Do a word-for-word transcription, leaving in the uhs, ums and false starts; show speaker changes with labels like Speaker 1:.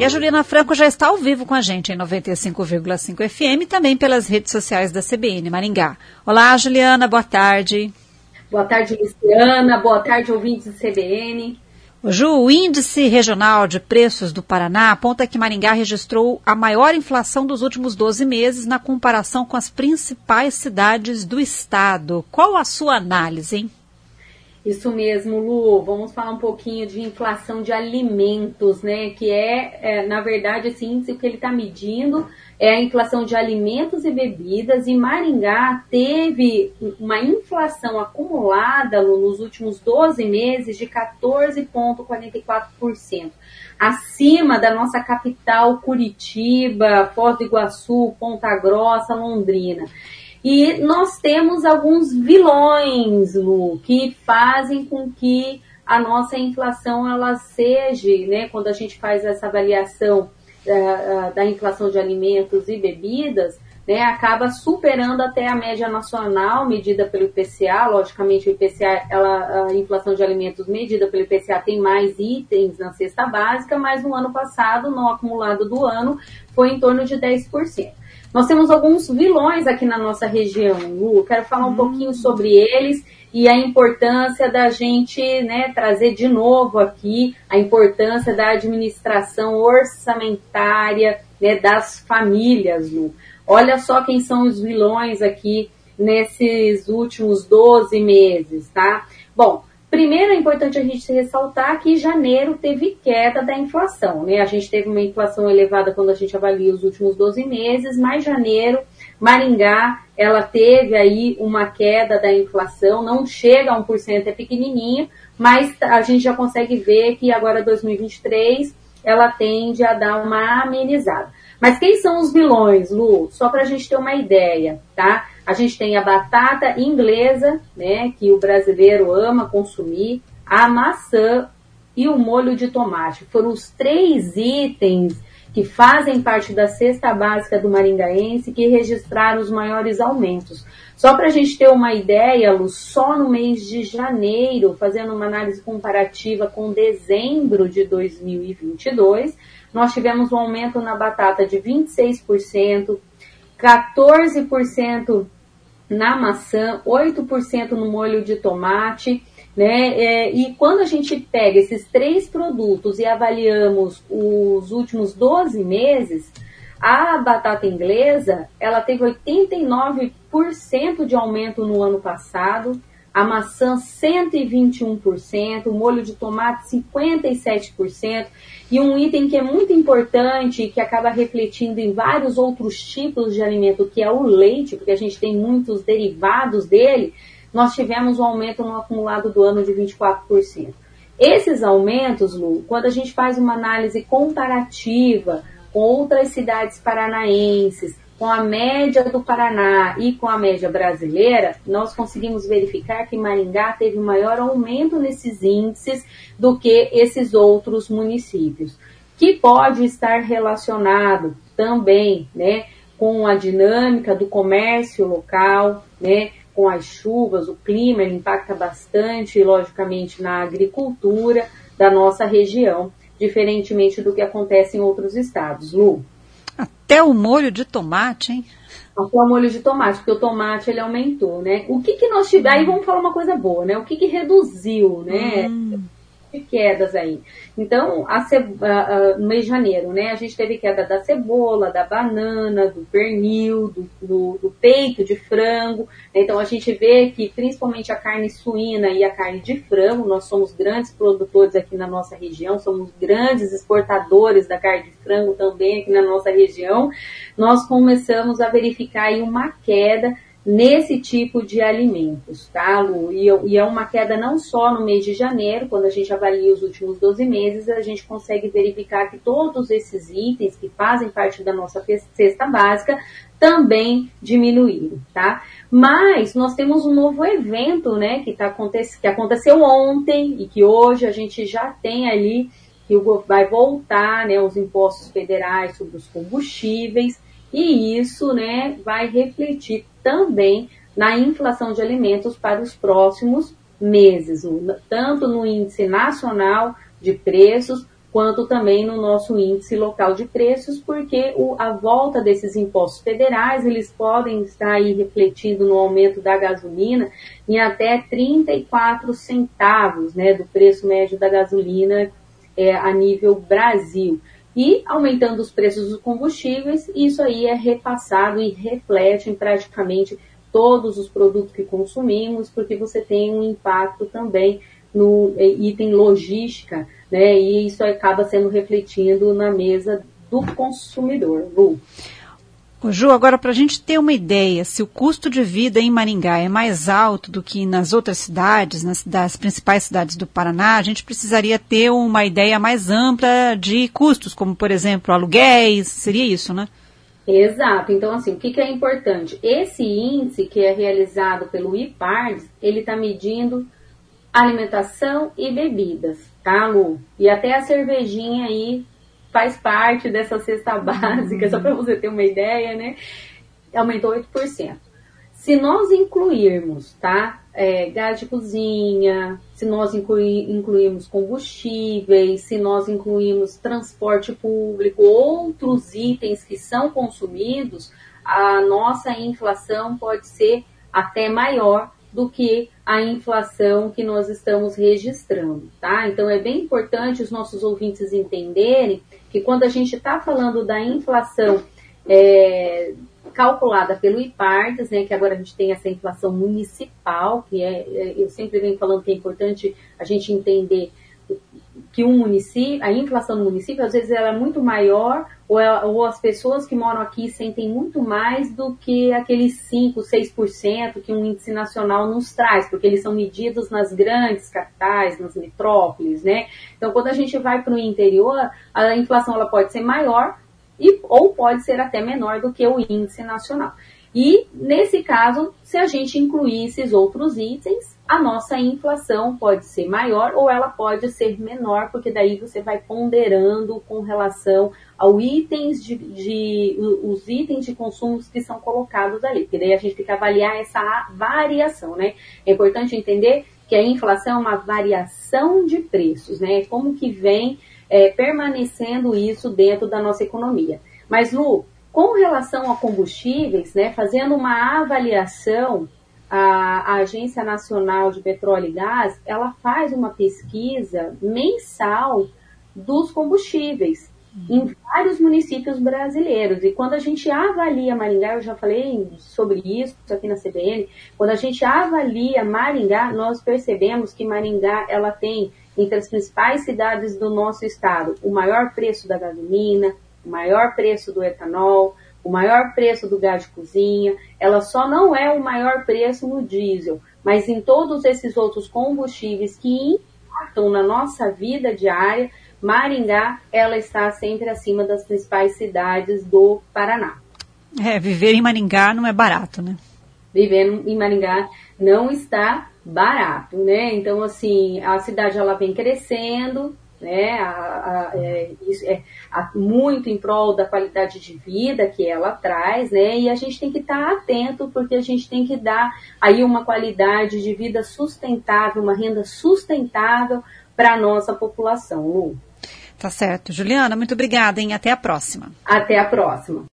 Speaker 1: E a Juliana Franco já está ao vivo com a gente em noventa e cinco vírgula cinco F M e também pelas redes sociais da C B N Maringá. Olá, Juliana, boa tarde.
Speaker 2: Boa tarde, Luciana. Boa tarde, ouvintes do C B N.
Speaker 1: Ju, o Índice Regional de Preços do Paraná aponta que Maringá registrou a maior inflação dos últimos doze meses na comparação com as principais cidades do estado. Qual a sua análise, hein?
Speaker 2: Isso mesmo, Lu. Vamos falar um pouquinho de inflação de alimentos, né? Que é, é na verdade, esse índice, o que ele está medindo é a inflação de alimentos e bebidas. E Maringá teve uma inflação acumulada, Lu, nos últimos doze meses de quatorze vírgula quarenta e quatro por cento. Acima da nossa capital, Curitiba, Foz do Iguaçu, Ponta Grossa, Londrina. E nós temos alguns vilões, Lu, que fazem com que a nossa inflação ela seja, né, quando a gente faz essa avaliação uh, da inflação de alimentos e bebidas, né, acaba superando até a média nacional medida pelo I P C A. Logicamente, o I P C A, ela, a inflação de alimentos medida pelo I P C A tem mais itens na cesta básica, mas no ano passado, no acumulado do ano, foi em torno de dez por cento. Nós temos alguns vilões aqui na nossa região, Lu. Quero falar um hum. pouquinho sobre eles e a importância da gente, né, trazer de novo aqui a importância da administração orçamentária, né, das famílias, Lu. Olha só quem são os vilões aqui nesses últimos doze meses, tá? Bom, primeiro é importante a gente ressaltar que janeiro teve queda da inflação, né? A gente teve uma inflação elevada quando a gente avalia os últimos doze meses, mas janeiro, Maringá, ela teve aí uma queda da inflação, não chega a um por cento, é pequenininho, mas a gente já consegue ver que agora dois mil e vinte e três ela tende a dar uma amenizada. Mas quem são os vilões, Lu? Só para a gente ter uma ideia, tá? A gente tem a batata inglesa, né, que o brasileiro ama consumir, a maçã e o molho de tomate. Foram os três itens que fazem parte da cesta básica do maringaense que registraram os maiores aumentos. Só para a gente ter uma ideia, Lu, só no mês de janeiro, fazendo uma análise comparativa com dezembro de dois mil e vinte e dois, nós tivemos um aumento na batata de vinte e seis por cento, quatorze por cento na maçã, oito por cento no molho de tomate, né? É, e quando a gente pega esses três produtos e avaliamos os últimos doze meses, a batata inglesa, ela teve oitenta e nove por cento de aumento no ano passado, a maçã cento e vinte e um por cento, o molho de tomate cinquenta e sete por cento, e um item que é muito importante e que acaba refletindo em vários outros tipos de alimento, que é o leite, porque a gente tem muitos derivados dele, nós tivemos um aumento no acumulado do ano de vinte e quatro por cento. Esses aumentos, Lu, quando a gente faz uma análise comparativa com outras cidades paranaenses, com a média do Paraná e com a média brasileira, nós conseguimos verificar que Maringá teve maior aumento nesses índices do que esses outros municípios, que pode estar relacionado também, né, com a dinâmica do comércio local, né, com as chuvas, o clima, ele impacta bastante, logicamente, na agricultura da nossa região, diferentemente do que acontece em outros estados. Lu?
Speaker 1: Até o molho de tomate, hein?
Speaker 2: Até o molho de tomate, porque o tomate ele aumentou, né? O que que nós tivemos... Aí vamos falar uma coisa boa, né? O que que reduziu, né? Hum. De quedas aí. Então, a ce... uh, uh, no mês de janeiro, né? A gente teve queda da cebola, da banana, do pernil, do, do, do peito de frango. Então, a gente vê que principalmente a carne suína e a carne de frango, nós somos grandes produtores aqui na nossa região, somos grandes exportadores da carne de frango também aqui na nossa região. Nós começamos a verificar aí uma queda nesse tipo de alimentos, tá, Lu? E, e é uma queda não só no mês de janeiro, quando a gente avalia os últimos doze meses, a gente consegue verificar que todos esses itens que fazem parte da nossa cesta básica também diminuíram, tá? Mas nós temos um novo evento, né, que, tá, que aconteceu ontem e que hoje a gente já tem ali, que vai voltar, né, os impostos federais sobre os combustíveis, e isso, né, vai refletir também na inflação de alimentos para os próximos meses, tanto no índice nacional de preços, quanto também no nosso índice local de preços, porque o, a volta desses impostos federais, eles podem estar aí refletindo no aumento da gasolina em até trinta e quatro centavos, né, do preço médio da gasolina é, a nível Brasil. E aumentando os preços dos combustíveis, isso aí é repassado e reflete em praticamente todos os produtos que consumimos, porque você tem um impacto também no item logística, né? E isso acaba sendo refletindo na mesa do consumidor. Lu.
Speaker 1: Ô, Ju, agora para a gente ter uma ideia, se o custo de vida em Maringá é mais alto do que nas outras cidades, nas das principais cidades do Paraná, a gente precisaria ter uma ideia mais ampla de custos, como, por exemplo, aluguéis, seria isso, né?
Speaker 2: Exato. Então, assim, o que, que é importante? Esse índice que é realizado pelo IPARDS, ele está medindo alimentação e bebidas, tá, Lu? E até a cervejinha aí faz parte dessa cesta básica, só para você ter uma ideia, né? Aumentou oito por cento. Se nós incluirmos, tá, é, gás de cozinha, se nós incluir, incluirmos combustíveis, se nós incluirmos transporte público, outros itens que são consumidos, a nossa inflação pode ser até maior do que a inflação que nós estamos registrando, tá? Então, é bem importante os nossos ouvintes entenderem que quando a gente está falando da inflação é, calculada pelo IPARDS, né, que agora a gente tem essa inflação municipal, que é, eu sempre venho falando que é importante a gente entender que um município, a inflação no município, às vezes ela é muito maior, ou, ela, ou as pessoas que moram aqui sentem muito mais do que aqueles cinco, seis por cento que um índice nacional nos traz, porque eles são medidos nas grandes capitais, nas metrópoles, né? Então, quando a gente vai para o interior, a inflação ela pode ser maior, e, ou pode ser até menor do que o índice nacional. E, nesse caso, se a gente incluir esses outros itens, a nossa inflação pode ser maior ou ela pode ser menor, porque daí você vai ponderando com relação aos itens de, de, os itens de consumo que são colocados ali, porque daí a gente tem que avaliar essa variação, né? É importante entender que a inflação é uma variação de preços, né? Como que vem é, permanecendo isso dentro da nossa economia. Mas, Lu, com relação a combustíveis, né, fazendo uma avaliação, a, a Agência Nacional de Petróleo e Gás, ela faz uma pesquisa mensal dos combustíveis em vários municípios brasileiros. E quando a gente avalia Maringá, eu já falei sobre isso aqui na C B N, quando a gente avalia Maringá, nós percebemos que Maringá ela tem, entre as principais cidades do nosso estado, o maior preço da gasolina, o maior preço do etanol, o maior preço do gás de cozinha. Ela só não é o maior preço no diesel, mas em todos esses outros combustíveis que impactam na nossa vida diária, Maringá, ela está sempre acima das principais cidades do Paraná.
Speaker 1: É, viver em Maringá não é barato, né?
Speaker 2: Viver em Maringá não está barato, né? Então, assim, a cidade ela vem crescendo, né? A, a, é, isso é a, muito em prol da qualidade de vida que ela traz, né? E a gente tem que estar atento, porque a gente tem que dar aí uma qualidade de vida sustentável, uma renda sustentável para a nossa população, Lu.
Speaker 1: Tá certo. Juliana, muito obrigada, hein? Até a próxima.
Speaker 2: Até a próxima.